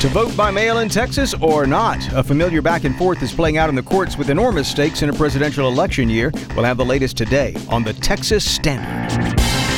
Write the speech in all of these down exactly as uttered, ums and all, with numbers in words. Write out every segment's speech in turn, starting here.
To vote by mail in Texas or not? A familiar back and forth is playing out in the courts with enormous stakes in a presidential election year. We'll have the latest today on the Texas Standard.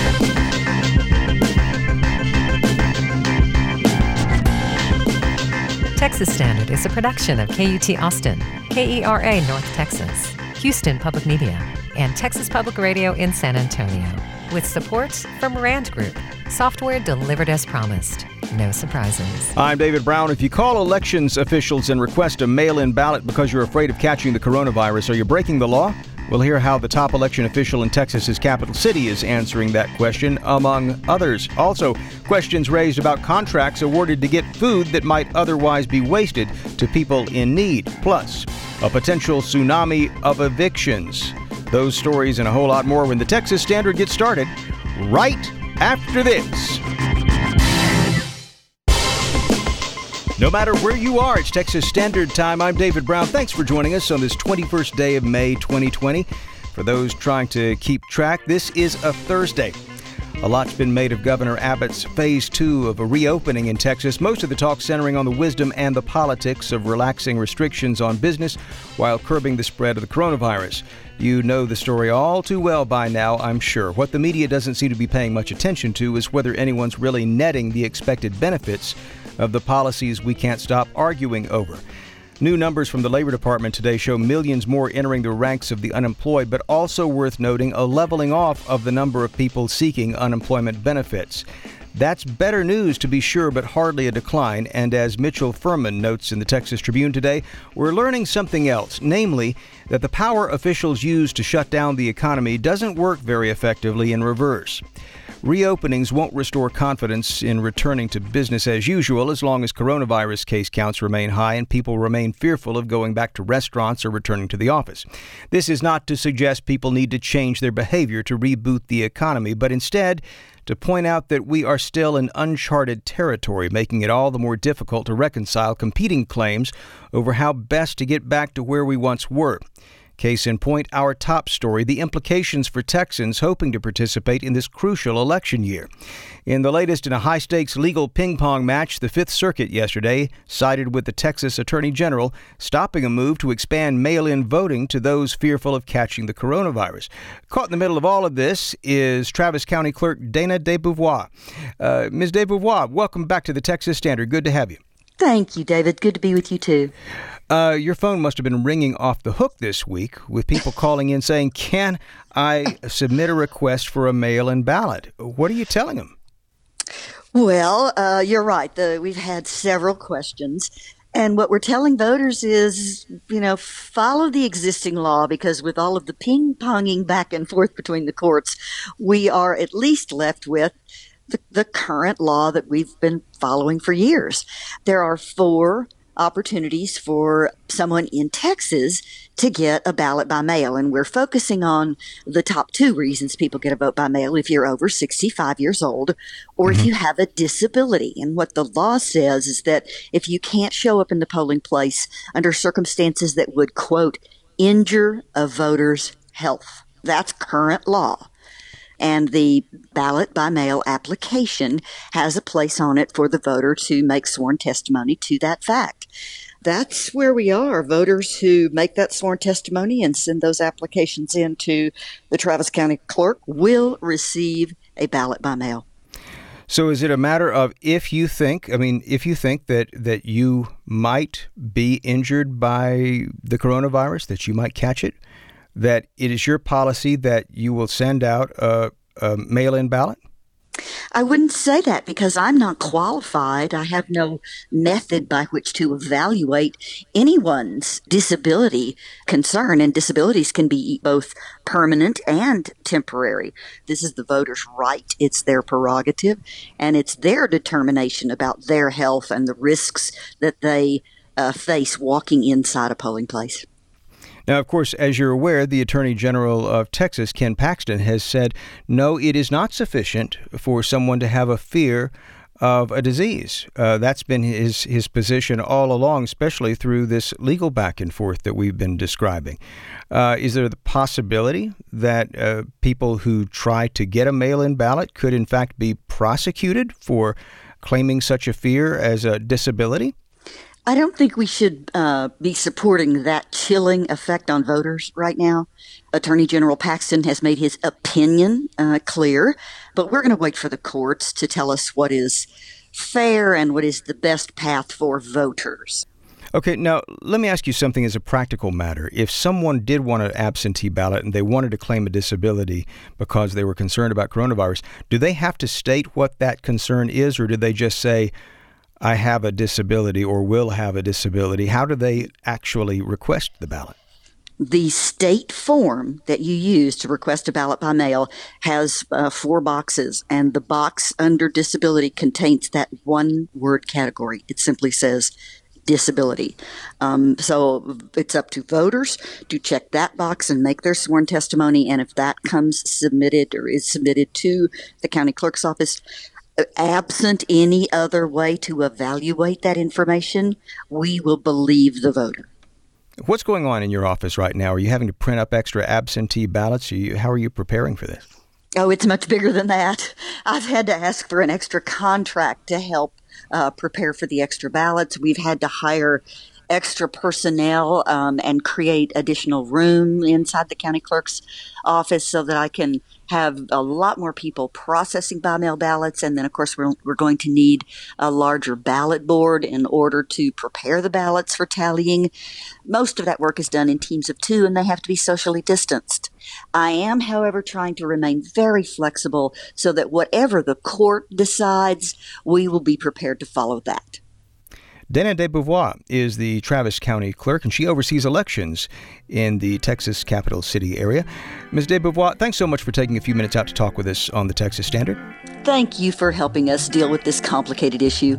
Texas Standard is a production of K U T Austin, K E R A North Texas, Houston Public Media, and Texas Public Radio in San Antonio, with support from Rand Group. Software delivered as promised. No surprises. I'm David Brown. If you call elections officials and request a mail-in ballot because you're afraid of catching the coronavirus, are you breaking the law? We'll hear how the top election official in Texas's capital city is answering that question, among others. Also, questions raised about contracts awarded to get food that might otherwise be wasted to people in need. Plus, a potential tsunami of evictions. Those stories and a whole lot more when the Texas Standard gets started right after this. No matter where you are, it's Texas Standard Time. I'm David Brown. Thanks for joining us on this twenty-first day of May twenty twenty. For those trying to keep track, this is a Thursday. A lot's been made of Governor Abbott's phase two of a reopening in Texas, most of the talk centering on the wisdom and the politics of relaxing restrictions on business while curbing the spread of the coronavirus. You know the story all too well by now, I'm sure. What the media doesn't seem to be paying much attention to is whether anyone's really netting the expected benefits of the policies we can't stop arguing over. New numbers from the Labor Department today show millions more entering the ranks of the unemployed, but also worth noting a leveling off of the number of people seeking unemployment benefits. That's better news to be sure, but hardly a decline. And as Mitchell Furman notes in the Texas Tribune today, we're learning something else, namely that the power officials use to shut down the economy doesn't work very effectively in reverse. Reopenings won't restore confidence in returning to business as usual as long as coronavirus case counts remain high and people remain fearful of going back to restaurants or returning to the office. This is not to suggest people need to change their behavior to reboot the economy, but instead to point out that we are still in uncharted territory, making it all the more difficult to reconcile competing claims over how best to get back to where we once were. Case in point, our top story, the implications for Texans hoping to participate in this crucial election year. In the latest in a high-stakes legal ping-pong match, the Fifth Circuit yesterday sided with the Texas Attorney General, stopping a move to expand mail-in voting to those fearful of catching the coronavirus. Caught in the middle of all of this is Travis County Clerk Dana DeBeauvoir. Uh, Miz DeBeauvoir, welcome back to the Texas Standard. Good to have you. Thank you, David. Good to be with you, too. Uh, your phone must have been ringing off the hook this week with people calling in saying, can I submit a request for a mail-in ballot? What are you telling them? Well, uh, you're right. The, we've had several questions. And what we're telling voters is, you know, follow the existing law, because with all of the ping-ponging back and forth between the courts, we are at least left with the, the current law that we've been following for years. There are four opportunities for someone in Texas to get a ballot by mail. And we're focusing on the top two reasons people get a vote by mail: if you're over sixty-five years old, or mm-hmm. if you have a disability. And what the law says is that if you can't show up in the polling place under circumstances that would, quote, injure a voter's health. That's current law. And the ballot by mail application has a place on it for the voter to make sworn testimony to that fact. That's where we are. Voters who make that sworn testimony and send those applications in to the Travis County Clerk will receive a ballot by mail. So is it a matter of if you think, I mean, if you think that, that you might be injured by the coronavirus, that you might catch it, that it is your policy that you will send out a, a mail-in ballot? I wouldn't say that, because I'm not qualified. I have no method by which to evaluate anyone's disability concern, and disabilities can be both permanent and temporary. This is the voter's right. It's their prerogative, and it's their determination about their health and the risks that they uh, face walking inside a polling place. Now, of course, as you're aware, the Attorney General of Texas, Ken Paxton, has said, no, it is not sufficient for someone to have a fear of a disease. Uh, that's been his, his position all along, especially through this legal back and forth that we've been describing. Uh, is there the possibility that uh, people who try to get a mail-in ballot could, in fact, be prosecuted for claiming such a fear as a disability? I don't think we should uh, be supporting that chilling effect on voters right now. Attorney General Paxton has made his opinion uh, clear, but we're going to wait for the courts to tell us what is fair and what is the best path for voters. Okay, now let me ask you something as a practical matter. If someone did want an absentee ballot and they wanted to claim a disability because they were concerned about coronavirus, do they have to state what that concern is, or do they just say, I have a disability or will have a disability? How do they actually request the ballot? The state form that you use to request a ballot by mail has uh, four boxes, and the box under disability contains that one word category. It simply says disability. Um, so it's up to voters to check that box and make their sworn testimony. And if that comes submitted or is submitted to the county clerk's office, absent any other way to evaluate that information, we will believe the voter. What's going on in your office right now? Are you having to print up extra absentee ballots? Are you, how are you preparing for this? Oh, it's much bigger than that. I've had to ask for an extra contract to help uh, prepare for the extra ballots. We've had to hire extra personnel um, and create additional room inside the county clerk's office so that I can have a lot more people processing by mail ballots. And then, of course, we're, we're going to need a larger ballot board in order to prepare the ballots for tallying. Most of that work is done in teams of two, and they have to be socially distanced. I am, however, trying to remain very flexible so that whatever the court decides, we will be prepared to follow that. Dana DeBevoise is the Travis County Clerk, and she oversees elections in the Texas capital city area. Miz DeBevoise, thanks so much for taking a few minutes out to talk with us on the Texas Standard. Thank you for helping us deal with this complicated issue.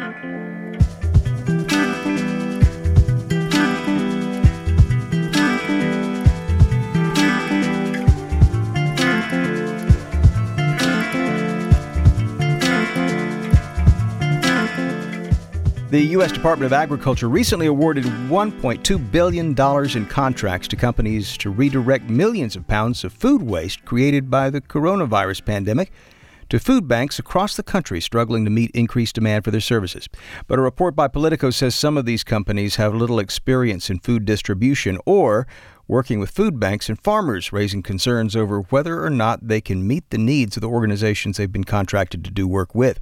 The U S Department of Agriculture recently awarded one point two billion dollars in contracts to companies to redirect millions of pounds of food waste created by the coronavirus pandemic to food banks across the country struggling to meet increased demand for their services. But a report by Politico says some of these companies have little experience in food distribution or working with food banks and farmers, raising concerns over whether or not they can meet the needs of the organizations they've been contracted to do work with.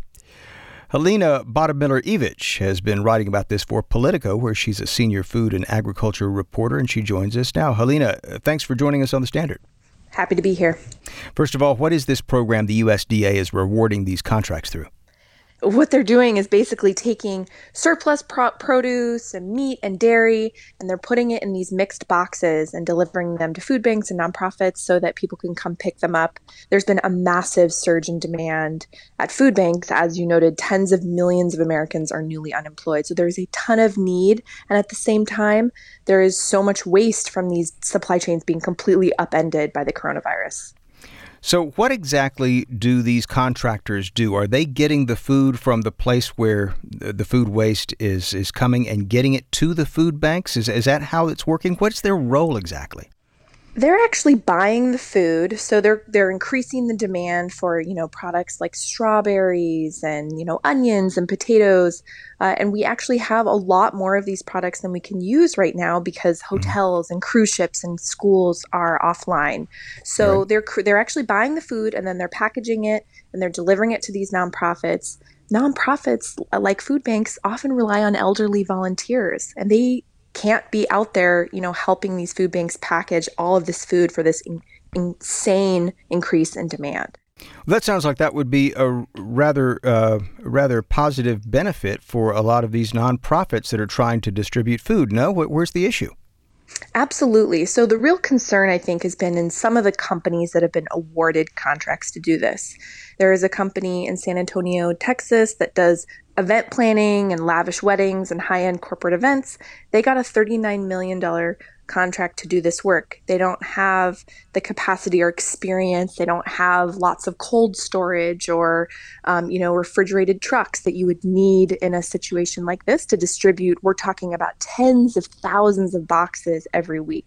Helena Bottomiller-Evich has been writing about this for Politico, where she's a senior food and agriculture reporter, and she joins us now. Helena, thanks for joining us on The Standard. Happy to be here. First of all, what is this program the U S D A is rewarding these contracts through? What they're doing is basically taking surplus pro- produce and meat and dairy, and they're putting it in these mixed boxes and delivering them to food banks and nonprofits so that people can come pick them up. There's been a massive surge in demand at food banks. As you noted, tens of millions of Americans are newly unemployed. So there's a ton of need. And at the same time, there is so much waste from these supply chains being completely upended by the coronavirus. So what exactly do these contractors do? Are they getting the food from the place where the food waste is, is coming and getting it to the food banks? Is, is that how it's working? What's their role exactly? They're actually buying the food, so they're they're increasing the demand for, you know, products like strawberries and, you know, onions and potatoes. Uh, and we actually have a lot more of these products than we can use right now because hotels mm-hmm. and cruise ships and schools are offline. So right. they're they're actually buying the food, and then they're packaging it and they're delivering it to these nonprofits. Nonprofits like food banks often rely on elderly volunteers, and they can't be out there, you know, helping these food banks package all of this food for this in- insane increase in demand. Well, that sounds like that would be a rather, uh, rather positive benefit for a lot of these nonprofits that are trying to distribute food. No, where's the issue? Absolutely. So the real concern, I think, has been in some of the companies that have been awarded contracts to do this. There is a company in San Antonio, Texas, that does event planning and lavish weddings and high-end corporate events. They got a thirty-nine million dollars contract to do this work. They don't have the capacity or experience. They don't have lots of cold storage or, um, you know, refrigerated trucks that you would need in a situation like this to distribute. We're talking about tens of thousands of boxes every week.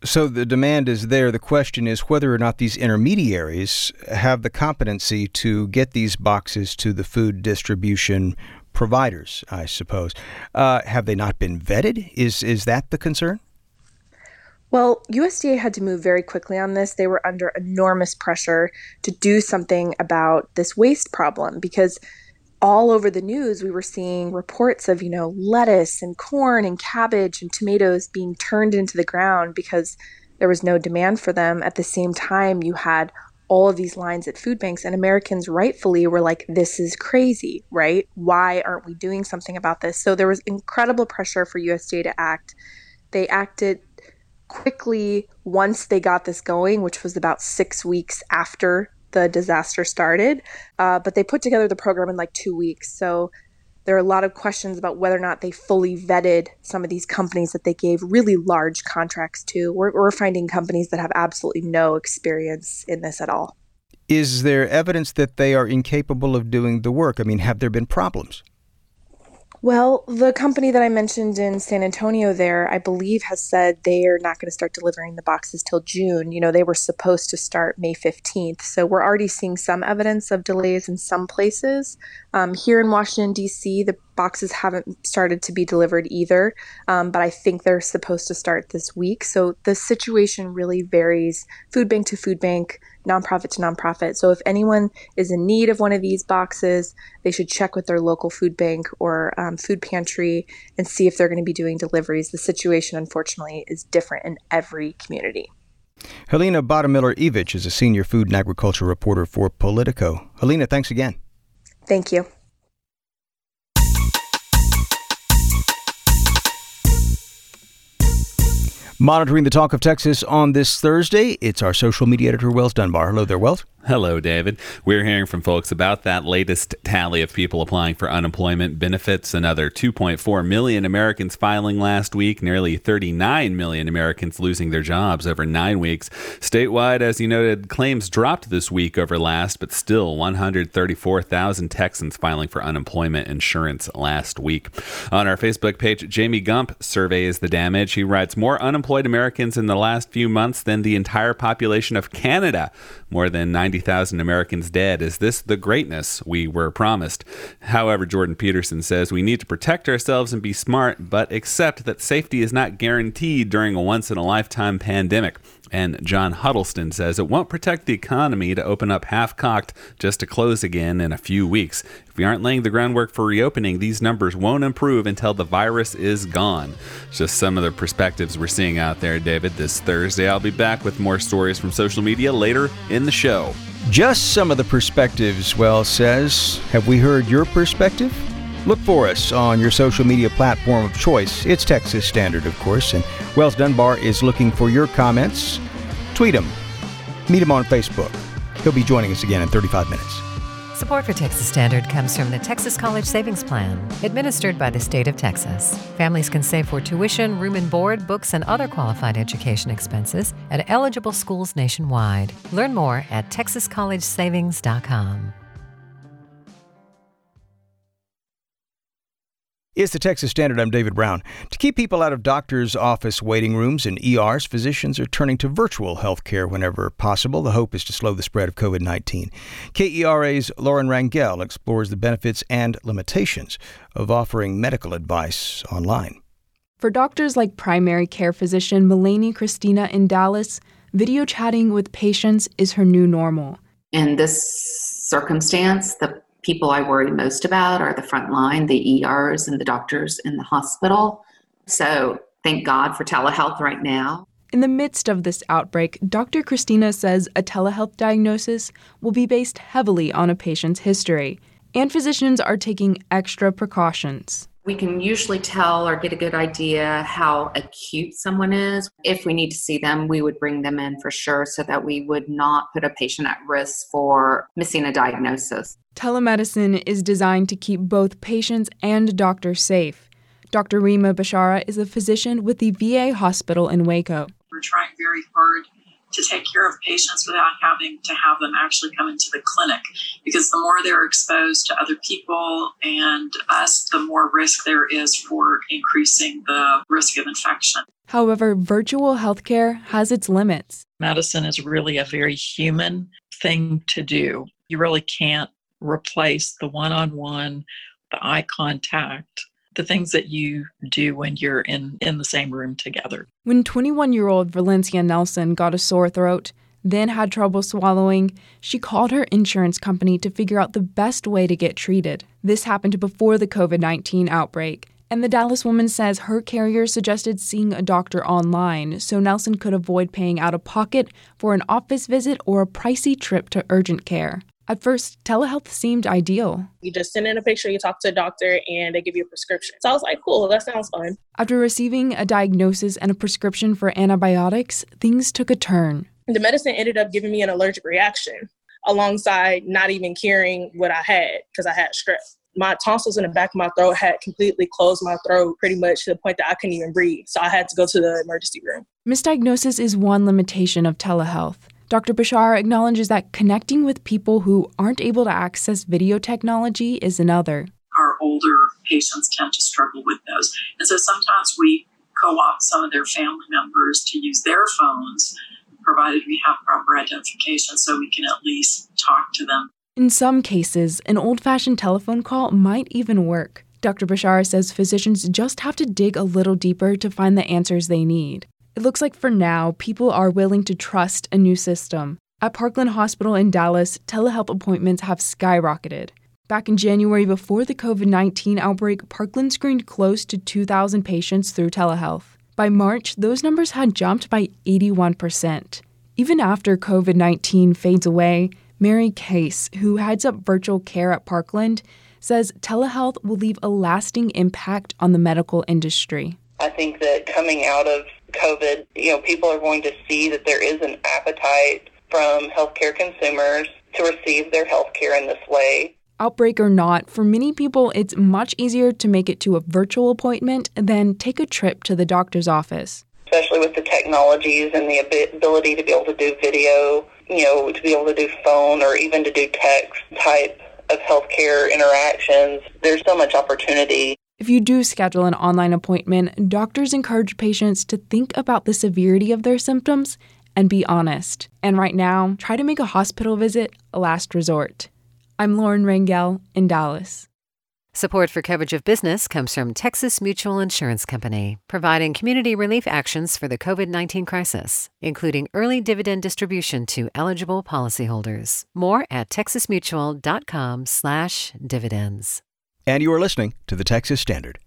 So the demand is there. The question is whether or not these intermediaries have the competency to get these boxes to the food distribution providers, I suppose. Uh, have they not been vetted? Is is that the concern? Well, U S D A had to move very quickly on this. They were under enormous pressure to do something about this waste problem because all over the news, we were seeing reports of, you know, lettuce and corn and cabbage and tomatoes being turned into the ground because there was no demand for them. At the same time, you had all of these lines at food banks, and Americans rightfully were like, this is crazy, right? Why aren't we doing something about this? So there was incredible pressure for U S D A to act. They acted quickly once they got this going, which was about six weeks after the disaster started, uh, but they put together the program in like two weeks. So there are a lot of questions about whether or not they fully vetted some of these companies that they gave really large contracts to. We're, we're finding companies that have absolutely no experience in this at all. Is there evidence that they are incapable of doing the work? I mean, have there been problems? Well, the company that I mentioned in San Antonio there, I believe, has said they are not going to start delivering the boxes till June. You know, they were supposed to start May fifteenth. So we're already seeing some evidence of delays in some places. Um, here in Washington, D C, the boxes haven't started to be delivered either, um, but I think they're supposed to start this week. So the situation really varies food bank to food bank, nonprofit to nonprofit. So if anyone is in need of one of these boxes, they should check with their local food bank or um, food pantry and see if they're going to be doing deliveries. The situation, unfortunately, is different in every community. Helena Bottomiller-Evich is a senior food and agriculture reporter for Politico. Helena, thanks again. Thank you. Monitoring the talk of Texas on this Thursday, it's our social media editor, Wells Dunbar. Hello there, Wells. Hello, David. We're hearing from folks about that latest tally of people applying for unemployment benefits. Another two point four million Americans filing last week, nearly thirty-nine million Americans losing their jobs over nine weeks. Statewide, as you noted, claims dropped this week over last, but still one hundred thirty-four thousand Texans filing for unemployment insurance last week. On our Facebook page, Jamie Gump surveys the damage. He writes, more unemployed Americans in the last few months than the entire population of Canada. More than ninety thousand Americans dead. Is this the greatness we were promised? However, Jordan Peterson says we need to protect ourselves and be smart, but accept that safety is not guaranteed during a once-in-a-lifetime pandemic. And John Huddleston says it won't protect the economy to open up half-cocked just to close again in a few weeks. If we aren't laying the groundwork for reopening, these numbers won't improve until the virus is gone. Just some of the perspectives we're seeing out there, David. This Thursday, I'll be back with more stories from social media later in the show. Just some of the perspectives, Wells says. Have we heard your perspective? Look for us on your social media platform of choice. It's Texas Standard, of course, and Wells Dunbar is looking for your comments. Tweet him. Meet him on Facebook. He'll be joining us again in thirty-five minutes. Support for Texas Standard comes from the Texas College Savings Plan, administered by the state of Texas. Families can save for tuition, room and board, books, and other qualified education expenses at eligible schools nationwide. Learn more at texas college savings dot com. It's the Texas Standard. I'm David Brown. To keep people out of doctors' office waiting rooms and E Rs, physicians are turning to virtual health care whenever possible. The hope is to slow the spread of covid nineteen. K E R A's Lauren Rangel explores the benefits and limitations of offering medical advice online. For doctors like primary care physician Melanie Christina in Dallas, video chatting with patients is her new normal. In this circumstance, the people I worry most about are the front line, the E Rs and the doctors in the hospital. So thank God for telehealth right now. In the midst of this outbreak, Doctor Christina says a telehealth diagnosis will be based heavily on a patient's history, and physicians are taking extra precautions. We can usually tell or get a good idea how acute someone is. If we need to see them, we would bring them in for sure so that we would not put a patient at risk for missing a diagnosis. Telemedicine is designed to keep both patients and doctors safe. Doctor Rima Bashara is a physician with the V A hospital in Waco. We're trying very hard to take care of patients without having to have them actually come into the clinic, because the more they're exposed to other people and us, the more risk there is for increasing the risk of infection. However, virtual healthcare has its limits. Medicine is really a very human thing to do. You really can't replace the one-on-one, the eye contact, the things that you do when you're in, in the same room together. When twenty-one-year-old Valencia Nelson got a sore throat, then had trouble swallowing, she called her insurance company to figure out the best way to get treated. This happened before the covid nineteen outbreak, and the Dallas woman says her carrier suggested seeing a doctor online so Nelson could avoid paying out of pocket for an office visit or a pricey trip to urgent care. At first, telehealth seemed ideal. You just send in a picture, you talk to a doctor, and they give you a prescription. So I was like, cool, that sounds fun. After receiving a diagnosis and a prescription for antibiotics, things took a turn. The medicine ended up giving me an allergic reaction alongside not even curing what I had because I had strep. My tonsils in the back of my throat had completely closed my throat pretty much to the point that I couldn't even breathe. So I had to go to the emergency room. Misdiagnosis is one limitation of telehealth. Doctor Bashar acknowledges that connecting with people who aren't able to access video technology is another. Our older patients tend to struggle with those. And so sometimes we co-opt some of their family members to use their phones, provided we have proper identification so we can at least talk to them. In some cases, an old-fashioned telephone call might even work. Doctor Bashar says physicians just have to dig a little deeper to find the answers they need. It looks like for now, people are willing to trust a new system. At Parkland Hospital in Dallas, telehealth appointments have skyrocketed. Back in January before the covid nineteen outbreak, Parkland screened close to two thousand patients through telehealth. By March, those numbers had jumped by eighty-one percent. Even after covid nineteen fades away, Mary Case, who heads up virtual care at Parkland, says telehealth will leave a lasting impact on the medical industry. I think that coming out of COVID, you know, people are going to see that there is an appetite from healthcare consumers to receive their healthcare in this way. Outbreak or not, for many people, it's much easier to make it to a virtual appointment than take a trip to the doctor's office. Especially with the technologies and the ability to be able to do video, you know, to be able to do phone or even to do text type of healthcare interactions. There's so much opportunity. If you do schedule an online appointment, doctors encourage patients to think about the severity of their symptoms and be honest. And right now, try to make a hospital visit a last resort. I'm Lauren Rangel in Dallas. Support for Coverage of Business comes from Texas Mutual Insurance Company, providing community relief actions for the covid nineteen crisis, including early dividend distribution to eligible policyholders. More at texasmutual.com slash dividends. And you are listening to the Texas Standard.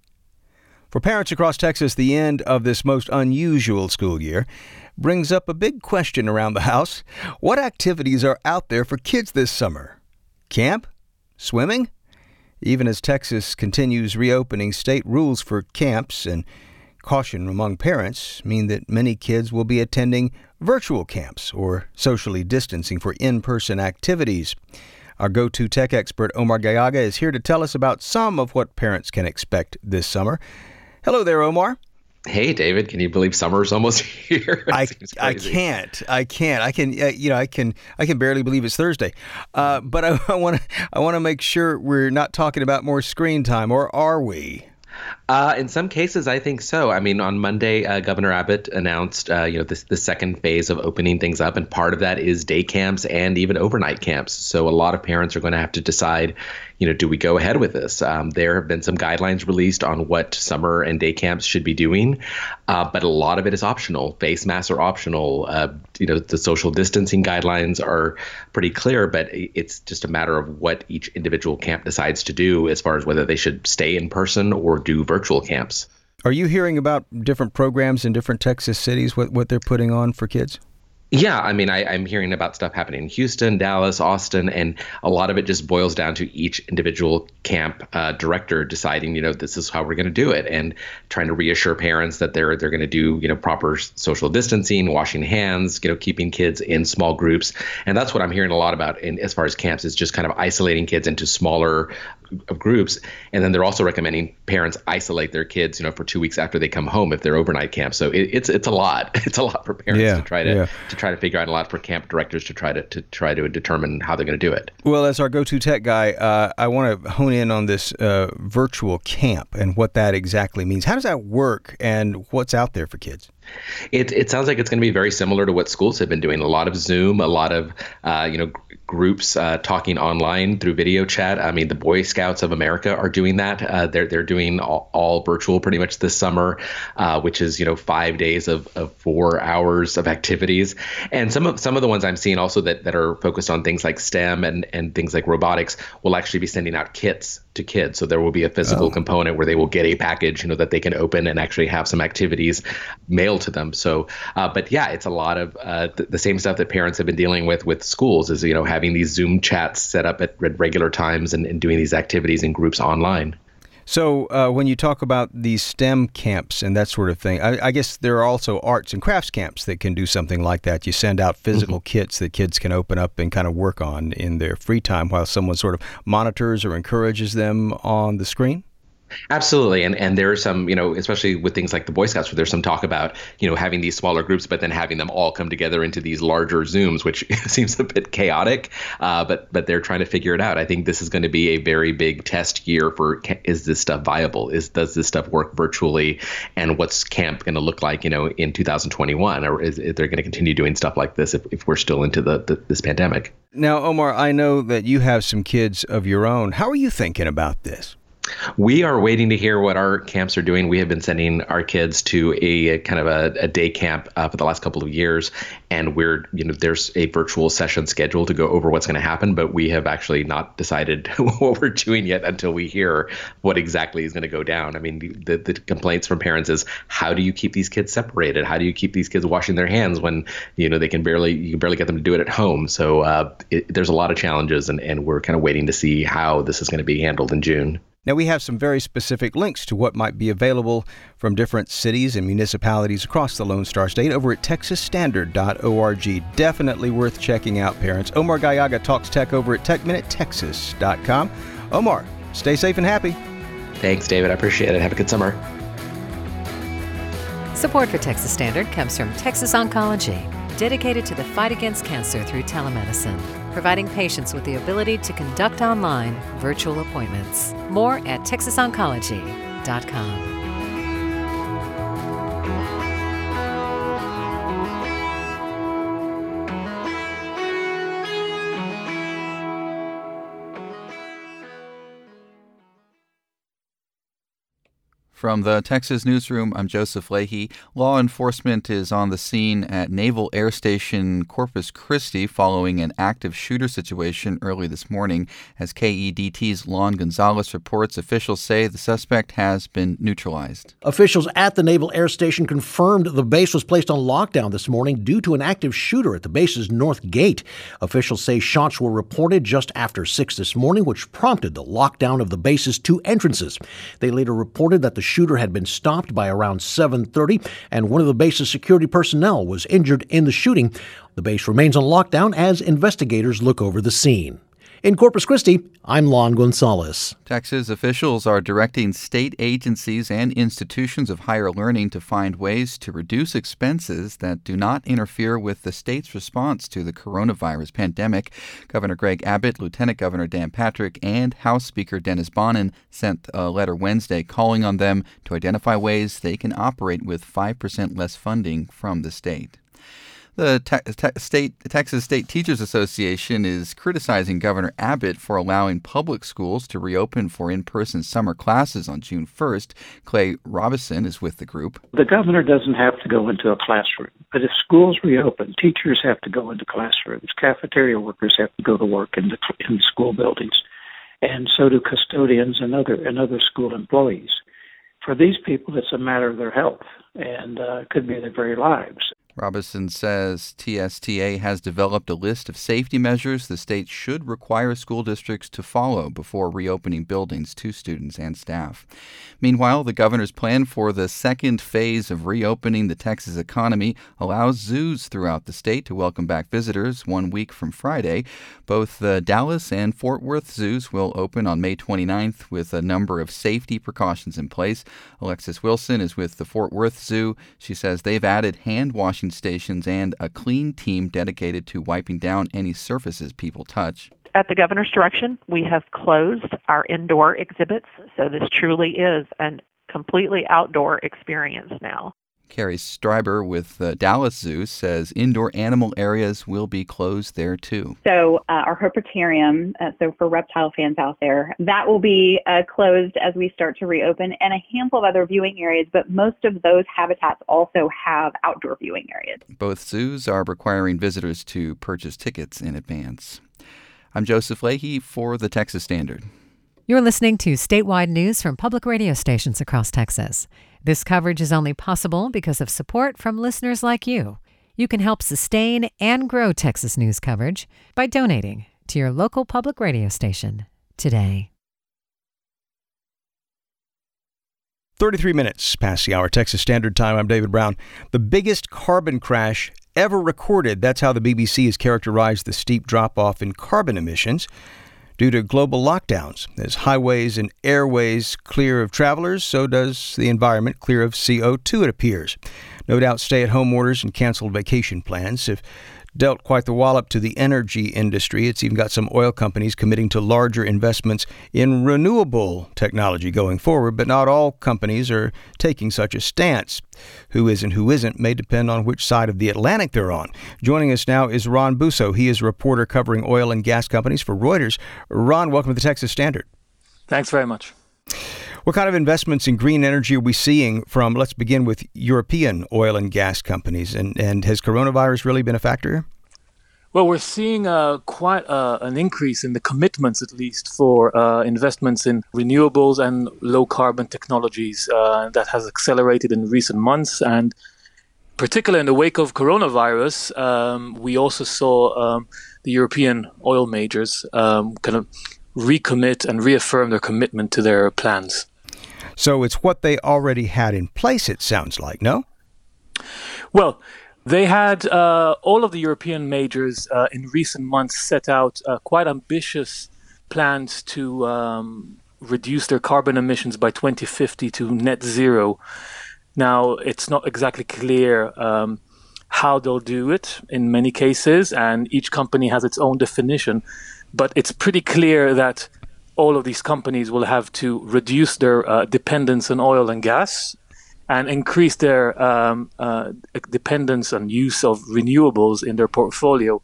For parents across Texas, the end of this most unusual school year brings up a big question around the house. What activities are out there for kids this summer? Camp? Swimming? Even as Texas continues reopening, state rules for camps and caution among parents mean that many kids will be attending virtual camps or socially distancing for in-person activities. Our go-to tech expert, Omar Gallaga, is here to tell us about some of what parents can expect this summer. Hello there, Omar. Hey, David. Can you believe summer's almost here? I I can't. I can't. I can. Uh, you know. I can. I can barely believe it's Thursday. Uh, but I want to. I want to make sure we're not talking about more screen time, or are we? Uh, in some cases, I think so. I mean, on Monday, uh, Governor Abbott announced, uh, you know, this, the second phase of opening things up, and part of that is day camps and even overnight camps. So a lot of parents are going to have to decide, you know, do we go ahead with this? Um, there have been some guidelines released on what summer and day camps should be doing, uh, but a lot of it is optional. Face masks are optional. Uh, you know, the social distancing guidelines are pretty clear, but it's just a matter of what each individual camp decides to do as far as whether they should stay in person or do virtual camps. Are you hearing about different programs in different Texas cities, what, what they're putting on for kids? Yeah, I mean, I, I'm hearing about stuff happening in Houston, Dallas, Austin, and a lot of it just boils down to each individual camp uh, director deciding, you know, this is how we're going to do it, and trying to reassure parents that they're they're going to do, you know, proper social distancing, washing hands, you know, keeping kids in small groups, and that's what I'm hearing a lot about. In as far as camps, is just kind of isolating kids into smaller of groups. And then they're also recommending parents isolate their kids, you know, for two weeks after they come home if they're overnight camp. So it, it's it's a lot. It's a lot for parents yeah, to try to yeah. to try to figure out, a lot for camp directors to try to, to try to determine how they're going to do it. Well, as our go-to tech guy, uh, I want to hone in on this uh, virtual camp and what that exactly means. How does that work, and what's out there for kids? It it sounds like it's going to be very similar to what schools have been doing. A lot of Zoom, a lot of uh, you know groups uh, talking online through video chat. I mean, the Boy Scouts of America are doing that. Uh, they're they're doing all, all virtual pretty much this summer, uh, which is you know five days of, of four hours of activities. And some of some of the ones I'm seeing also that, that are focused on things like STEM and and things like robotics will actually be sending out kits to kids. So there will be a physical oh. component where they will get a package, you know, that they can open and actually have some activities mailed to them. So, uh, but yeah, it's a lot of uh, th- the same stuff that parents have been dealing with with schools is, you know, having these Zoom chats set up at regular times and, and doing these activities in groups online. So uh, when you talk about these STEM camps and that sort of thing, I, I guess there are also arts and crafts camps that can do something like that. You send out physical mm-hmm. kits that kids can open up and kind of work on in their free time while someone sort of monitors or encourages them on the screen? Absolutely. And and there are some, you know, especially with things like the Boy Scouts, where there's some talk about, you know, having these smaller groups, but then having them all come together into these larger Zooms, which seems a bit chaotic. Uh, but but they're trying to figure it out. I think this is going to be a very big test year for, is this stuff viable? Is does this stuff work virtually? And what's camp going to look like, you know, in two thousand twenty-one? Or is, is they're going to continue doing stuff like this if, if we're still into the, the this pandemic? Now, Omar, I know that you have some kids of your own. How are you thinking about this? We are waiting to hear what our camps are doing. We have been sending our kids to a, a kind of a, a day camp uh, for the last couple of years, and we're, you know, there's a virtual session scheduled to go over what's going to happen, but we have actually not decided what we're doing yet until we hear what exactly is going to go down. I mean, the, the complaints from parents is, how do you keep these kids separated? How do you keep these kids washing their hands when, you know, they can barely, you can barely get them to do it at home? So uh, it, there's a lot of challenges, and, and we're kind of waiting to see how this is going to be handled in June. Now, we have some very specific links to what might be available from different cities and municipalities across the Lone Star State over at texas standard dot org. Definitely worth checking out, parents. Omar Gallaga talks tech over at tech minute texas dot com. Omar, stay safe and happy. Thanks, David. I appreciate it. Have a good summer. Support for Texas Standard comes from Texas Oncology, dedicated to the fight against cancer through telemedicine, providing patients with the ability to conduct online virtual appointments. More at texas oncology dot com. From the Texas Newsroom, I'm Joseph Leahy. Law enforcement is on the scene at Naval Air Station Corpus Christi following an active shooter situation early this morning. As K E D T's Lon Gonzalez reports, officials say the suspect has been neutralized. Officials at the Naval Air Station confirmed the base was placed on lockdown this morning due to an active shooter at the base's north gate. Officials say shots were reported just after six this morning, which prompted the lockdown of the base's two entrances. They later reported that the shooter had been stopped by around seven thirty, and one of the base's security personnel was injured in the shooting. The base remains on lockdown as investigators look over the scene. In Corpus Christi, I'm Lon Gonzalez. Texas officials are directing state agencies and institutions of higher learning to find ways to reduce expenses that do not interfere with the state's response to the coronavirus pandemic. Governor Greg Abbott, Lieutenant Governor Dan Patrick, and House Speaker Dennis Bonnen sent a letter Wednesday calling on them to identify ways they can operate with five percent less funding from the state. The te- te- state, Texas State Teachers Association is criticizing Governor Abbott for allowing public schools to reopen for in-person summer classes on June first. Clay Robison is with the group. The governor doesn't have to go into a classroom, but if schools reopen, teachers have to go into classrooms. Cafeteria workers have to go to work in the, in the school buildings, and so do custodians and other and other school employees. For these people, it's a matter of their health, and uh, it could be their very lives. Robinson says T S T A has developed a list of safety measures the state should require school districts to follow before reopening buildings to students and staff. Meanwhile, the governor's plan for the second phase of reopening the Texas economy allows zoos throughout the state to welcome back visitors one week from Friday. Both the Dallas and Fort Worth zoos will open on May twenty-ninth with a number of safety precautions in place. Alexis Wilson is with the Fort Worth Zoo. She says they've added hand washing stations and a clean team dedicated to wiping down any surfaces people touch. At the governor's direction, we have closed our indoor exhibits, so this truly is a completely outdoor experience now. Carrie Stryber with the Dallas Zoo says indoor animal areas will be closed there too. So uh, our herpetarium, uh, so for reptile fans out there, that will be uh, closed as we start to reopen, and a handful of other viewing areas, but most of those habitats also have outdoor viewing areas. Both zoos are requiring visitors to purchase tickets in advance. I'm Joseph Leahy for the Texas Standard. You're listening to statewide news from public radio stations across Texas. This coverage is only possible because of support from listeners like you. You can help sustain and grow Texas news coverage by donating to your local public radio station today. thirty-three minutes past the hour, Texas Standard Time. I'm David Brown. The biggest carbon crash ever recorded. That's how the B B C has characterized the steep drop-off in carbon emissions due to global lockdowns. As highways and airways clear of travelers, so does the environment clear of C O two, it appears. No doubt stay-at-home orders and canceled vacation plans have dealt quite the wallop to the energy industry. It's even got some oil companies committing to larger investments in renewable technology going forward, but not all companies are taking such a stance. Who is and who isn't may depend on which side of the Atlantic they're on. Joining us now is Ron Busso. He is a reporter covering oil and gas companies for Reuters. Ron, welcome to the Texas Standard. Thanks very much. What kind of investments in green energy are we seeing from, let's begin with European oil and gas companies, and, and has coronavirus really been a factor here? Well, we're seeing uh, quite uh, an increase in the commitments, at least, for uh, investments in renewables and low-carbon technologies. Uh, that has accelerated in recent months, and particularly in the wake of coronavirus, um, we also saw um, the European oil majors um, kind of recommit and reaffirm their commitment to their plans. So it's what they already had in place, it sounds like, no? Well, they had uh, all of the European majors uh, in recent months set out uh, quite ambitious plans to um, reduce their carbon emissions by twenty fifty to net zero. Now, it's not exactly clear um, how they'll do it in many cases, and each company has its own definition. But it's pretty clear that all of these companies will have to reduce their uh, dependence on oil and gas and increase their um, uh, dependence on use of renewables in their portfolio.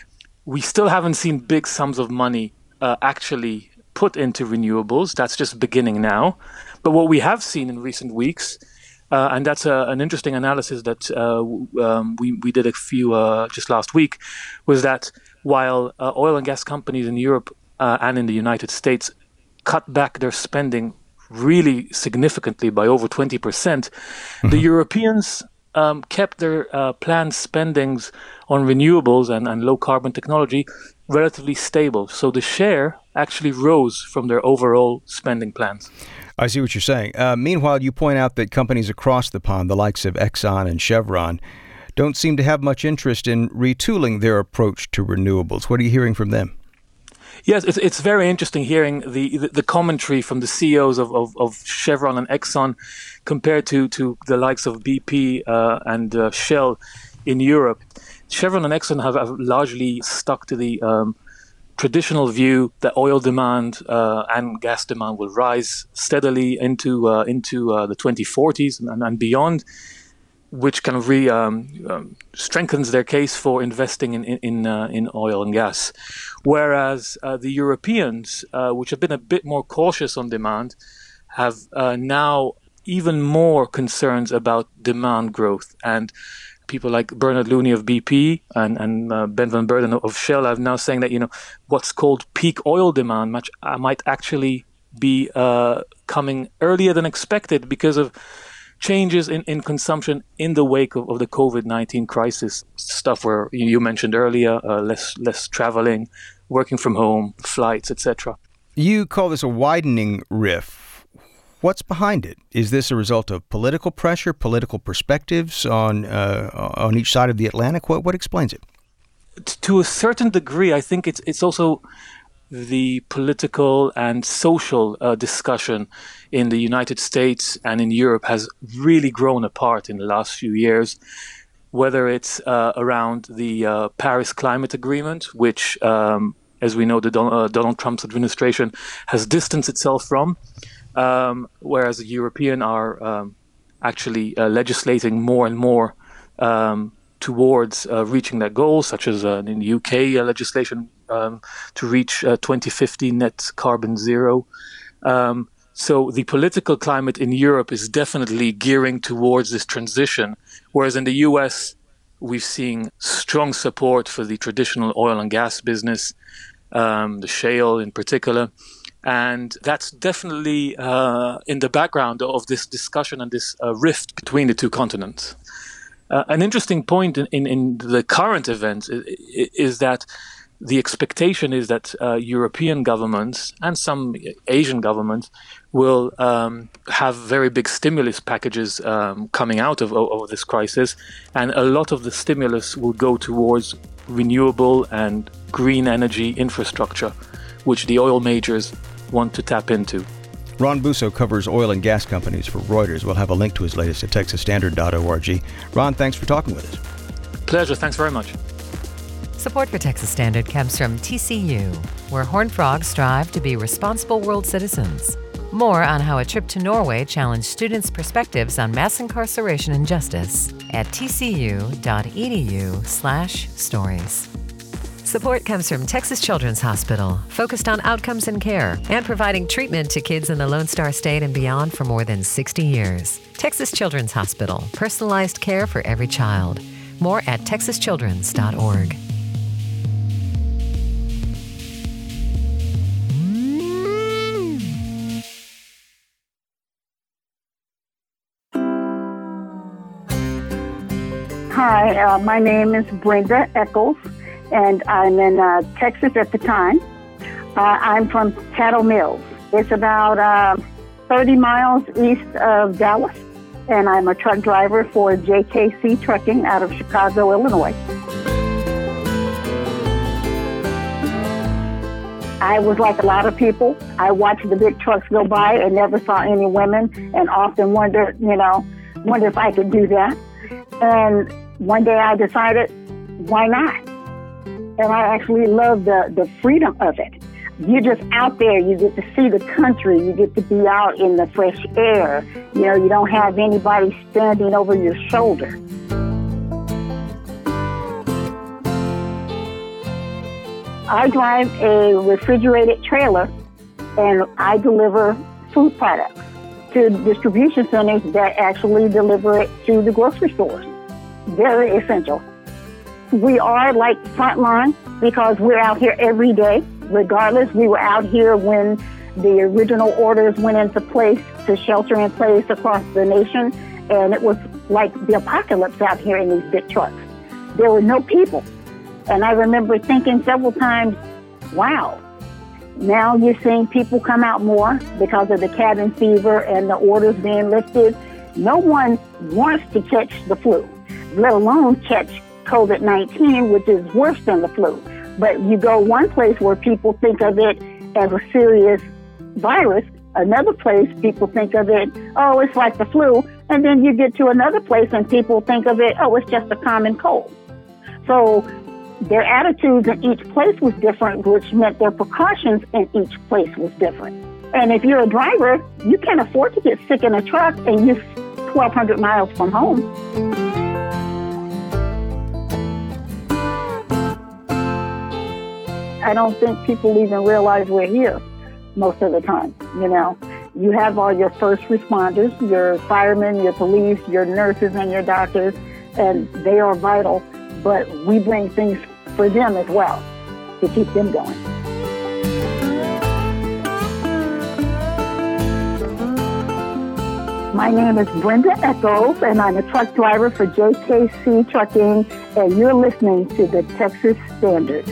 We still haven't seen big sums of money uh, actually put into renewables. That's just beginning now. But what we have seen in recent weeks, uh, and that's a, an interesting analysis that uh, um, we, we did a few uh, just last week, was that while uh, oil and gas companies in Europe uh, and in the United States cut back their spending really significantly by over twenty percent, mm-hmm. the Europeans um, kept their uh, planned spendings on renewables and, and low-carbon technology relatively stable. So the share actually rose from their overall spending plans. I see what you're saying. Uh, meanwhile, you point out that companies across the pond, the likes of Exxon and Chevron, don't seem to have much interest in retooling their approach to renewables. What are you hearing from them? Yes, it's it's very interesting hearing the the, the commentary from the C E Os of, of, of Chevron and Exxon compared to, to the likes of B P uh, and uh, Shell in Europe. Chevron and Exxon have, have largely stuck to the um, traditional view that oil demand uh, and gas demand will rise steadily into uh, into uh, the twenty forties and, and beyond, which kind of re, um, um, strengthens their case for investing in in uh, in oil and gas. Whereas uh, the Europeans, uh, which have been a bit more cautious on demand, have uh, now even more concerns about demand growth. And people like Bernard Looney of B P and, and uh, Ben van Beurden of Shell are now saying that, you know, what's called peak oil demand much, uh, might actually be uh, coming earlier than expected because of changes in, in consumption in the wake of, of the covid nineteen crisis. Stuff where you mentioned earlier, uh, less less traveling, working from home, flights, et cetera. You call this a widening rift. What's behind it? Is this a result of political pressure, political perspectives on uh, on each side of the Atlantic? What what explains it? To a certain degree, I think it's it's also the political and social uh, discussion in the United States and in Europe has really grown apart in the last few years, whether it's uh, around the uh, Paris Climate Agreement, which, um, as we know, the Don- uh, Donald Trump's administration has distanced itself from, um, whereas the European are um, actually uh, legislating more and more um, towards uh, reaching that goal, such as uh, in the U K uh, legislation um, to reach uh, twenty fifty net carbon zero. Um, so the political climate in Europe is definitely gearing towards this transition, whereas in the U S, we've seen strong support for the traditional oil and gas business, um, the shale in particular. And that's definitely uh, in the background of this discussion and this uh, rift between the two continents. Uh, an interesting point in, in, in the current events is, is that the expectation is that uh, European governments and some Asian governments will um, have very big stimulus packages um, coming out of, of this crisis, and a lot of the stimulus will go towards renewable and green energy infrastructure, which the oil majors want to tap into. Ron Busso covers oil and gas companies for Reuters. We'll have a link to his latest at texas standard dot org. Ron, thanks for talking with us. Pleasure. Thanks very much. Support for Texas Standard comes from T C U, where Horned Frogs strive to be responsible world citizens. More on how a trip to Norway challenged students' perspectives on mass incarceration and justice at tcu.edu slash stories. Support comes from Texas Children's Hospital, focused on outcomes and care and providing treatment to kids in the Lone Star State and beyond for more than sixty years. Texas Children's Hospital, personalized care for every child. More at texas children's dot org. Hi, uh, my name is Brenda Eccles, and I'm in uh, Texas at the time. Uh, I'm from Cattle Mills. It's about uh, thirty miles east of Dallas, and I'm a truck driver for J K C Trucking out of Chicago, Illinois. I was like a lot of people. I watched the big trucks go by and never saw any women, and often wondered, you know, wonder if I could do that. And one day I decided, why not? And I actually love the, the freedom of it. You're just out there. You get to see the country. You get to be out in the fresh air. You know, you don't have anybody standing over your shoulder. I drive a refrigerated trailer, and I deliver food products to distribution centers that actually deliver it to the grocery stores. Very essential. We are like frontline because we're out here every day. Regardless, we were out here when the original orders went into place to shelter in place across the nation, and it was like the apocalypse out here in these big trucks. There were no people. And I remember thinking several times, wow, now you're seeing people come out more because of the cabin fever and the orders being lifted. No one wants to catch the flu, let alone catch covid nineteen, which is worse than the flu. But you go one place where people think of it as a serious virus, another place people think of it, oh, it's like the flu, and then you get to another place and people think of it, oh, it's just a common cold. So their attitudes in each place was different, which meant their precautions in each place was different. And if you're a driver, you can't afford to get sick in a truck and you're twelve hundred miles from home. I don't think people even realize we're here most of the time, you know. You have all your first responders, your firemen, your police, your nurses, and your doctors, and they are vital, but we bring things for them as well to keep them going. My name is Brenda Echols, and I'm a truck driver for J K C Trucking, and you're listening to the Texas Standard.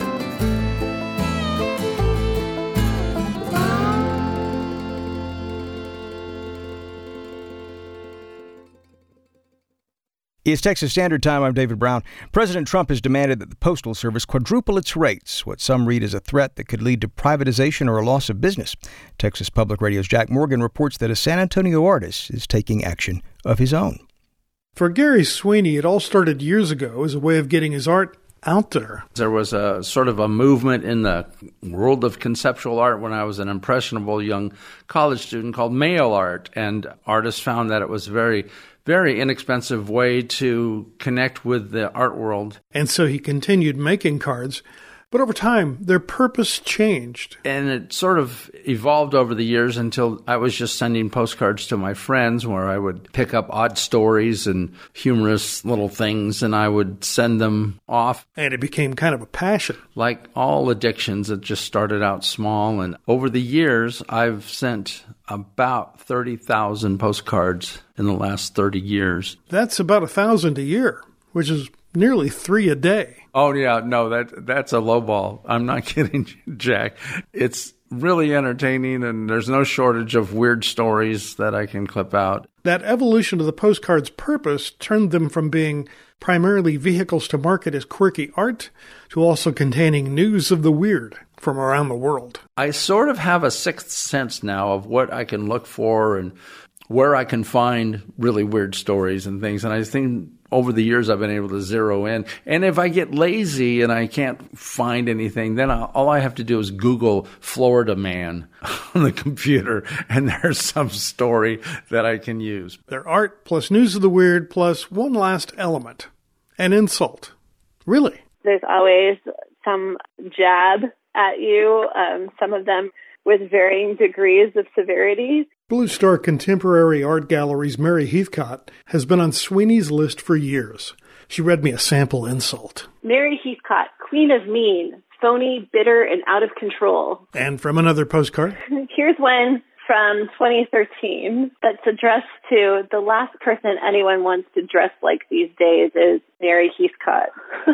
It's Texas Standard Time. I'm David Brown. President Trump has demanded that the Postal Service quadruple its rates, what some read as a threat that could lead to privatization or a loss of business. Texas Public Radio's Jack Morgan reports that a San Antonio artist is taking action of his own. For Gary Sweeney, it all started years ago as a way of getting his art out there. There was a sort of a movement in the world of conceptual art when I was an impressionable young college student called mail art, and artists found that it was very very inexpensive way to connect with the art world. And so he continued making cards, but over time, their purpose changed. And it sort of evolved over the years until I was just sending postcards to my friends where I would pick up odd stories and humorous little things, and I would send them off. And it became kind of a passion. Like all addictions, it just started out small. And over the years, I've sent about thirty thousand postcards in the last thirty years. That's about a thousand a year, which is nearly three a day. Oh, yeah, no, that that's a low ball. I'm not kidding, Jack. It's really entertaining, and there's no shortage of weird stories that I can clip out. That evolution of the postcard's purpose turned them from being primarily vehicles to market as quirky art to also containing news of the weird from around the world. I sort of have a sixth sense now of what I can look for and where I can find really weird stories and things. And I think over the years I've been able to zero in. And if I get lazy and I can't find anything, then I, all I have to do is Google Florida man on the computer, and there's some story that I can use. Their art plus news of the weird plus one last element, an insult. Really? There's always some jab at you, um, some of them with varying degrees of severity. Blue Star Contemporary Art Gallery's Mary Heathcott has been on Sweeney's list for years. She read me a sample insult. Mary Heathcott, queen of mean, phony, bitter, and out of control. And from another postcard. Here's one from twenty thirteen that's addressed to the last person anyone wants to dress like these days is Mary Heathcott.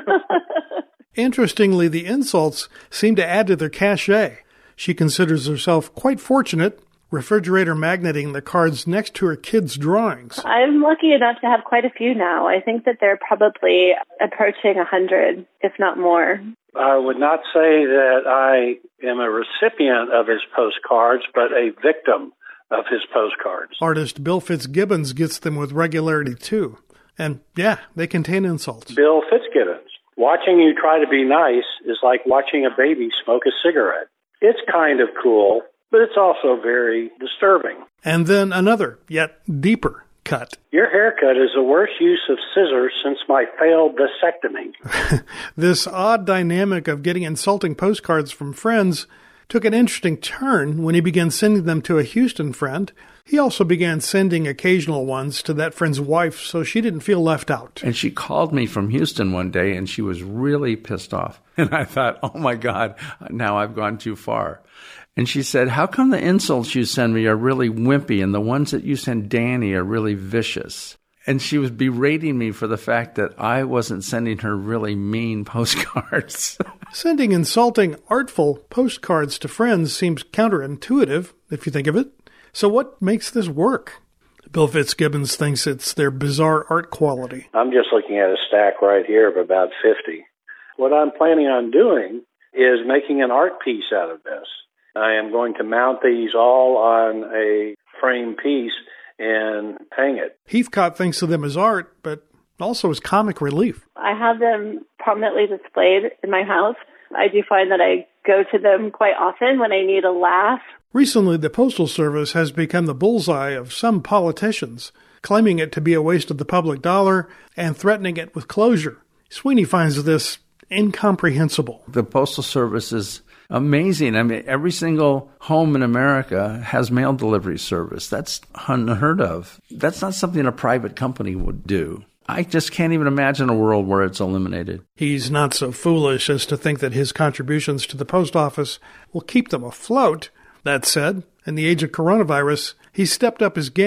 Interestingly, the insults seem to add to their cachet. She considers herself quite fortunate, refrigerator magneting the cards next to her kids' drawings. I'm lucky enough to have quite a few now. I think that they're probably approaching a hundred, if not more. I would not say that I am a recipient of his postcards, but a victim of his postcards. Artist Bill Fitzgibbons gets them with regularity, too. And, yeah, they contain insults. Bill Fitzgibbons. Watching you try to be nice is like watching a baby smoke a cigarette. It's kind of cool, but it's also very disturbing. And then another, yet deeper, cut. Your haircut is the worst use of scissors since my failed vasectomy. This odd dynamic of getting insulting postcards from friends took an interesting turn when he began sending them to a Houston friend. He also began sending occasional ones to that friend's wife so she didn't feel left out. And she called me from Houston one day, and she was really pissed off. And I thought, oh, my God, now I've gone too far. And she said, how come the insults you send me are really wimpy and the ones that you send Danny are really vicious? And she was berating me for the fact that I wasn't sending her really mean postcards. Sending insulting, artful postcards to friends seems counterintuitive, if you think of it. So what makes this work? Bill Fitzgibbons thinks it's their bizarre art quality. I'm just looking at a stack right here of about fifty. What I'm planning on doing is making an art piece out of this. I am going to mount these all on a frame piece and hang it. Heathcott thinks of them as art, but also as comic relief. I have them prominently displayed in my house. I do find that I go to them quite often when I need a laugh. Recently, the Postal Service has become the bullseye of some politicians, claiming it to be a waste of the public dollar and threatening it with closure. Sweeney finds this incomprehensible. The Postal Service is amazing. I mean, every single home in America has mail delivery service. That's unheard of. That's not something a private company would do. I just can't even imagine a world where it's eliminated. He's not so foolish as to think that his contributions to the post office will keep them afloat. That said, in the age of coronavirus, he stepped up his game.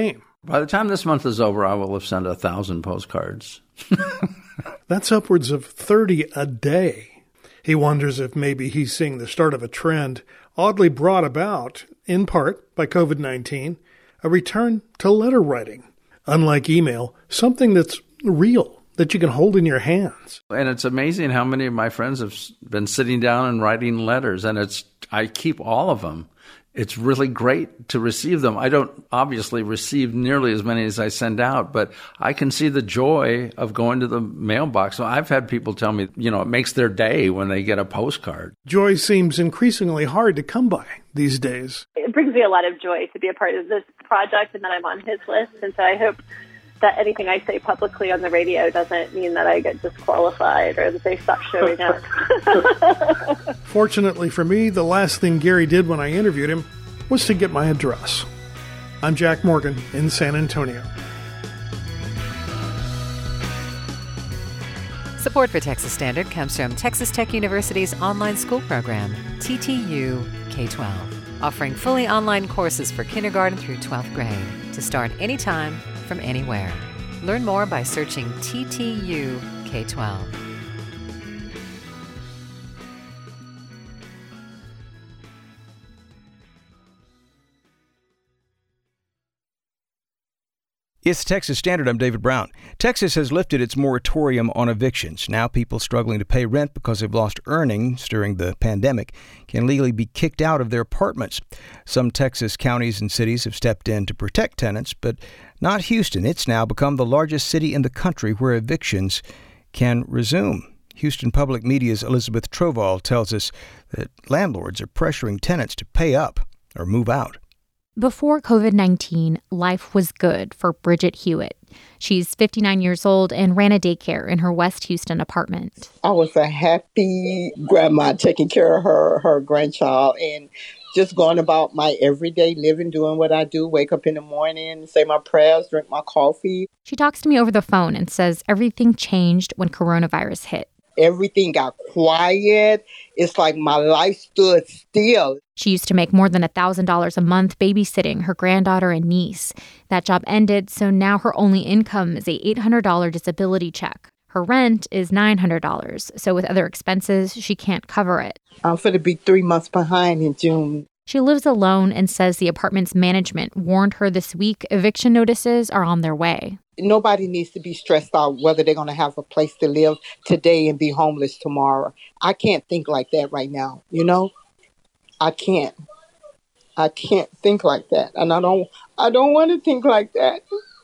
By the time this month is over, I will have sent a thousand postcards. That's upwards of thirty a day. He wonders if maybe he's seeing the start of a trend oddly brought about, in part, by covid nineteen, a return to letter writing. Unlike email, something that's real, that you can hold in your hands. And it's amazing how many of my friends have been sitting down and writing letters, and it's I keep all of them. It's really great to receive them. I don't obviously receive nearly as many as I send out, but I can see the joy of going to the mailbox. So I've had people tell me, you know, it makes their day when they get a postcard. Joy seems increasingly hard to come by these days. It brings me a lot of joy to be a part of this project and that I'm on his list. And so I hope that anything I say publicly on the radio doesn't mean that I get disqualified or that they stop showing up. Fortunately for me, the last thing Gary did when I interviewed him was to get my address. I'm Jack Morgan in San Antonio. Support for Texas Standard comes from Texas Tech University's online school program, T T U K twelve, offering fully online courses for kindergarten through twelfth grade to start anytime from anywhere. Learn more by searching T T U K twelve. It's Texas Standard. I'm David Brown. Texas has lifted its moratorium on evictions. Now people struggling to pay rent because they've lost earnings during the pandemic can legally be kicked out of their apartments. Some Texas counties and cities have stepped in to protect tenants, but not Houston. It's now become the largest city in the country where evictions can resume. Houston Public Media's Elizabeth Troval tells us that landlords are pressuring tenants to pay up or move out. Before covid nineteen, life was good for Bridget Hewitt. She's fifty-nine years old and ran a daycare in her West Houston apartment. I was a happy grandma taking care of her, her grandchild and just going about my everyday living, doing what I do, wake up in the morning, say my prayers, drink my coffee. She talks to me over the phone and says everything changed when coronavirus hit. Everything got quiet. It's like my life stood still. She used to make more than one thousand dollars a month babysitting her granddaughter and niece. That job ended, so now her only income is a eight hundred dollars disability check. Her rent is nine hundred dollars, so with other expenses, she can't cover it. I'm going to be three months behind in June. She lives alone and says the apartment's management warned her this week eviction notices are on their way. Nobody needs to be stressed out whether they're going to have a place to live today and be homeless tomorrow. I can't think like that right now, you know? I can't. I can't think like that. And I don't I don't want to think like that.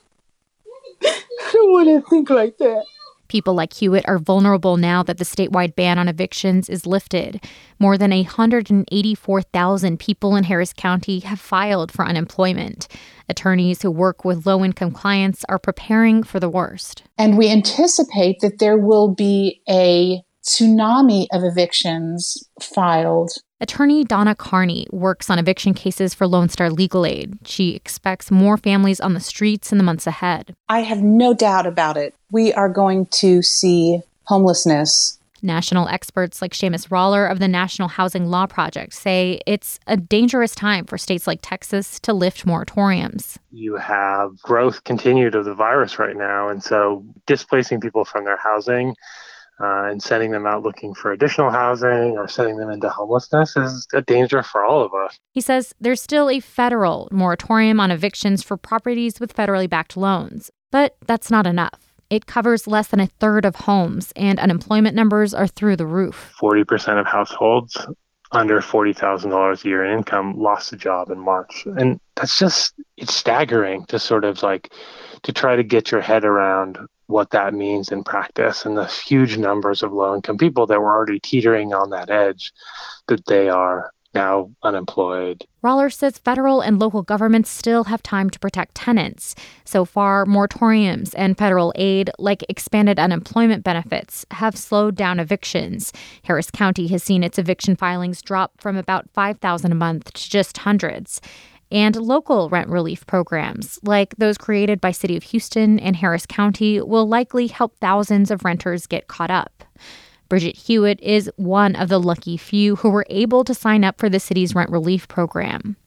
I don't want to think like that. People like Hewitt are vulnerable now that the statewide ban on evictions is lifted. More than one hundred eighty-four thousand people in Harris County have filed for unemployment. Attorneys who work with low-income clients are preparing for the worst. And we anticipate that there will be a tsunami of evictions filed. Attorney Donna Carney works on eviction cases for Lone Star Legal Aid. She expects more families on the streets in the months ahead. I have no doubt about it. We are going to see homelessness. National experts like Seamus Roller of the National Housing Law Project say it's a dangerous time for states like Texas to lift moratoriums. You have growth continued of the virus right now, and so displacing people from their housing Uh, and sending them out looking for additional housing or sending them into homelessness is a danger for all of us. He says there's still a federal moratorium on evictions for properties with federally backed loans. But that's not enough. It covers less than a third of homes, and unemployment numbers are through the roof. forty percent of households under forty thousand dollars a year in income lost a job in March. And that's just, it's staggering to sort of like, to try to get your head around what that means in practice and the huge numbers of low-income people that were already teetering on that edge, that they are now unemployed. Roller says federal and local governments still have time to protect tenants. So far, moratoriums and federal aid, like expanded unemployment benefits, have slowed down evictions. Harris County has seen its eviction filings drop from about five thousand a month to just hundreds. And local rent relief programs, like those created by City of Houston and Harris County, will likely help thousands of renters get caught up. Bridget Hewitt is one of the lucky few who were able to sign up for the city's rent relief program.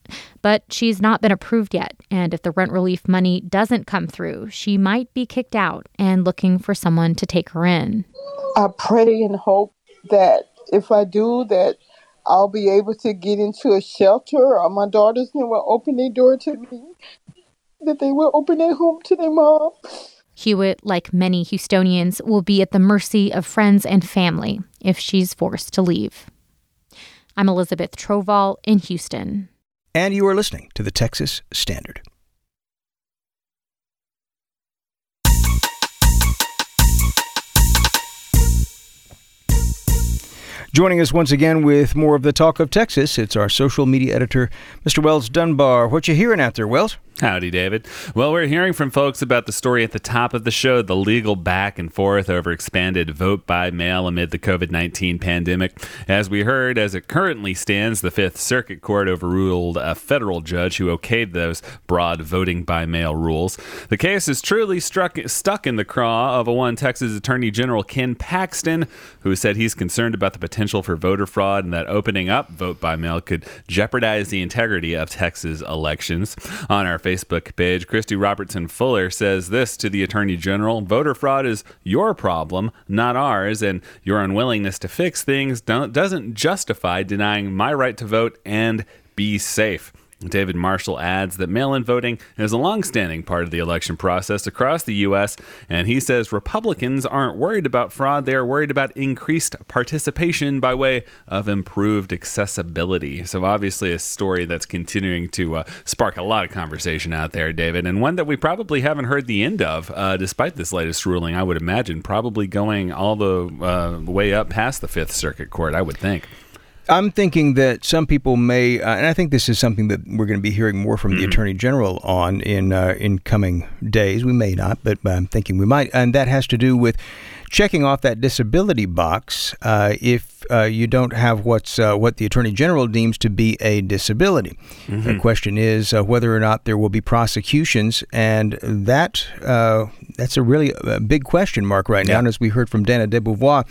But she's not been approved yet, and if the rent relief money doesn't come through, she might be kicked out and looking for someone to take her in. I pray and hope that if I do, that I'll be able to get into a shelter, or my daughters will open their door to me, that they will open their home to their mom. Hewitt, like many Houstonians, will be at the mercy of friends and family if she's forced to leave. I'm Elizabeth Troval in Houston. And you are listening to the Texas Standard. Joining us once again with more of the Talk of Texas, it's our social media editor, Mister Wells Dunbar. What you hearing out there, Wells? Howdy, David. Well, we're hearing from folks about the story at the top of the show, the legal back and forth over expanded vote by mail amid the covid nineteen pandemic. As we heard, as it currently stands, the Fifth Circuit Court overruled a federal judge who okayed those broad voting by mail rules. The case is truly struck, stuck in the craw of a one Texas Attorney General Ken Paxton, who said he's concerned about the potential for voter fraud and that opening up vote by mail could jeopardize the integrity of Texas elections. On our Facebook page, Christy Robertson Fuller says this to the Attorney General: voter fraud is your problem, not ours, and your unwillingness to fix things don't, doesn't justify denying my right to vote and be safe. David Marshall adds that mail-in voting is a long-standing part of the election process across the U S, and he says Republicans aren't worried about fraud. They are worried about increased participation by way of improved accessibility. So obviously a story that's continuing to uh, spark a lot of conversation out there, David, and one that we probably haven't heard the end of, uh, despite this latest ruling, I would imagine, probably going all the uh, way up past the Fifth Circuit Court, I would think. I'm thinking that some people may, uh, and I think this is something that we're going to be hearing more from mm-hmm. the Attorney General on in uh, in coming days. We may not, but I'm thinking we might. And that has to do with checking off that disability box uh, if uh, you don't have what's uh, what the Attorney General deems to be a disability. Mm-hmm. The question is uh, whether or not there will be prosecutions, and that uh, that's a really a big question mark right now. Yeah. And as we heard from Dana DeBeauvoir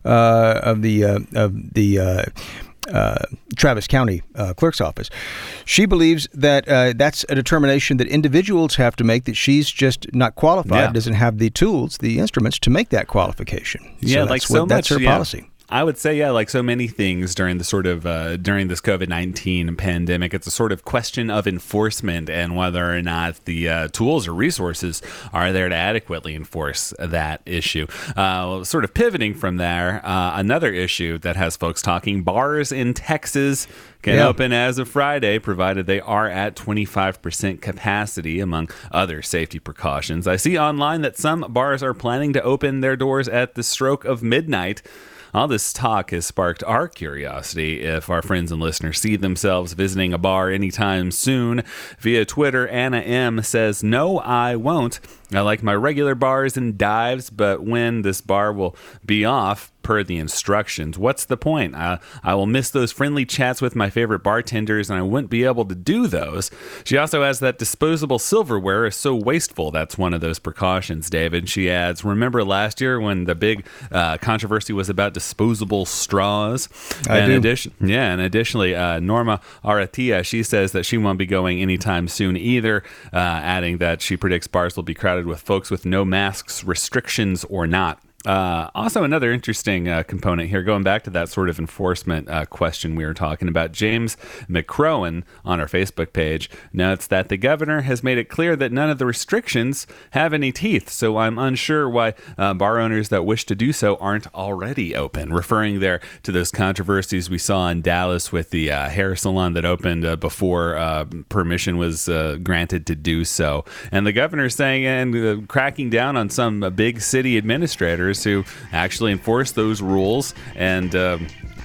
uh, of the uh, of the uh, uh, Travis County uh, Clerk's Office, she believes that uh, that's a determination that individuals have to make, that she's just not qualified, yeah. doesn't have the tools, the instruments to make that qualification. Yeah, so like so what, that's much, her yeah. policy. I would say, yeah, like so many things during the sort of uh, during this covid nineteen pandemic, it's a sort of question of enforcement and whether or not the uh, tools or resources are there to adequately enforce that issue. Uh, sort of pivoting from there, uh, another issue that has folks talking: bars in Texas can yeah. open as of Friday, provided they are at twenty-five percent capacity, among other safety precautions. I see online that some bars are planning to open their doors at the stroke of midnight. All this talk has sparked our curiosity if our friends and listeners see themselves visiting a bar anytime soon. Via Twitter, Anna M. says, "No, I won't. I like my regular bars and dives, but when this bar will be off, per the instructions, what's the point? I, I will miss those friendly chats with my favorite bartenders, and I wouldn't be able to do those." She also adds that disposable silverware is so wasteful. That's one of those precautions, David. She adds, "Remember last year when the big uh, controversy was about disposable straws?" I and do. Addition, yeah, and additionally, uh, Norma Aratia, she says that she won't be going anytime soon either, uh, adding that she predicts bars will be crowded with folks with no masks, restrictions or not. Uh, also, another interesting uh, component here, going back to that sort of enforcement uh, question we were talking about, James McCrowan on our Facebook page notes that the governor has made it clear that none of the restrictions have any teeth, so I'm unsure why uh, bar owners that wish to do so aren't already open, referring there to those controversies we saw in Dallas with the uh, hair salon that opened uh, before uh, permission was uh, granted to do so. And the governor's saying, and uh, cracking down on some uh, big city administrators who actually enforce those rules and um,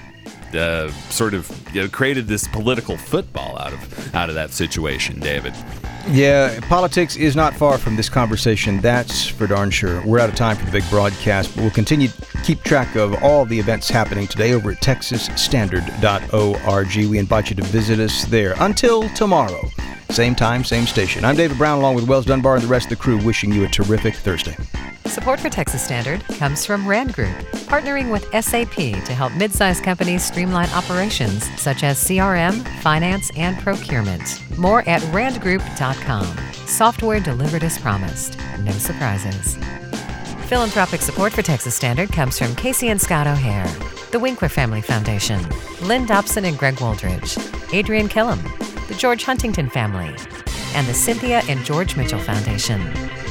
uh, sort of you know, created this political football out of out of that situation, David. Yeah, politics is not far from this conversation, that's for darn sure. We're out of time for the big broadcast, but we'll continue to keep track of all the events happening today over at texas standard dot org. We invite you to visit us there. Until tomorrow, Same time, same station. I'm David Brown, along with Wells Dunbar and the rest of the crew, wishing you a terrific Thursday. Support for Texas Standard comes from Rand Group, partnering with S A P to help mid-sized companies streamline operations such as C R M, finance, and procurement. More at rand group dot com. Software delivered as promised. No surprises. Philanthropic support for Texas Standard comes from Casey and Scott O'Hare, the Winkler Family Foundation, Lynn Dobson and Greg Wooldridge, Adrian Killam, the George Huntington Family, and the Cynthia and George Mitchell Foundation.